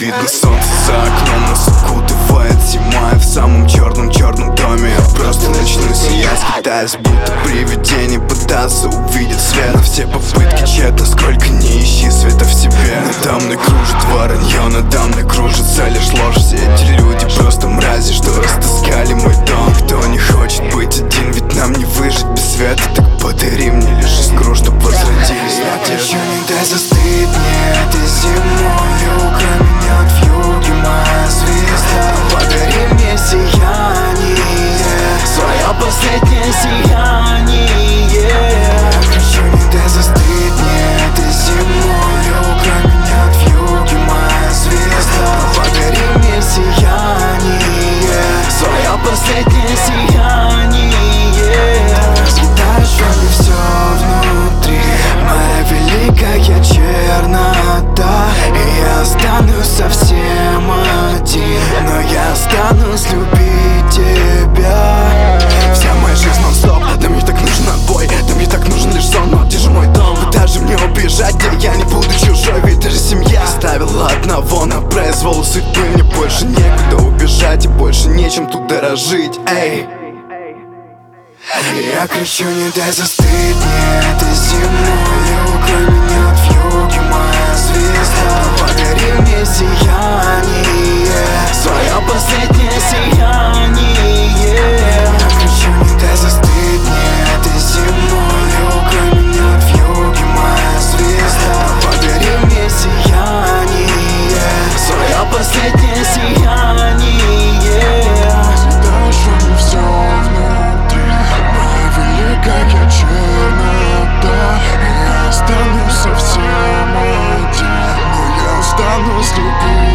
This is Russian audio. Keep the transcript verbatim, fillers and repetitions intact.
видно солнце за окном, нас укутывает зима. И в самом черном-черном доме я просто начну сиять, скитаясь, будто привидение, пытаться увидеть свет. Но все попытки тщетны, сколько не ищи света в себе. Надо мной кружит воронье, надо мной кружится лишь ложь. Все эти люди просто мрази, что растаскали мой дом. Кто не хочет быть один, ведь нам не выжить без света. Так подари мне лишь искру, чтоб возродились надежды. Не дай застыть мне этой зимой, украй меня от вьюги, моя звезда. Подари мне сияние, свое последнее сияние. Хочу, не дай застыть мне этой зимой, украй меня от вьюги, моя звезда. Подари мне сияние, свое последнее сияние. Разъедаешь ли все внутри, моя великая чернота. И я останусь совсем один, но я останусь любить тебя. Вся моя жизнь нон-стоп, да мне так нужен отбой, да мне так нужен лишь сон. Но где же мой дом? Куда же мне убежать, где я не буду чужой? Ведь даже семья оставила одного на произвол судьбы. Мне больше некуда убежать и больше нечем тут дорожить. Эй, я кричу, не дай застыть мне этой зимой, украй меня от вьюги, моя звезда. Подари мне сияние, свое последнее сияние. Я кричу, не дай застыть мне этой зимой, украй меня от вьюги, моя звезда. Подари мне сияние, свое последнее сияние. Какая чернота, и я останусь совсем один, но я останусь любить.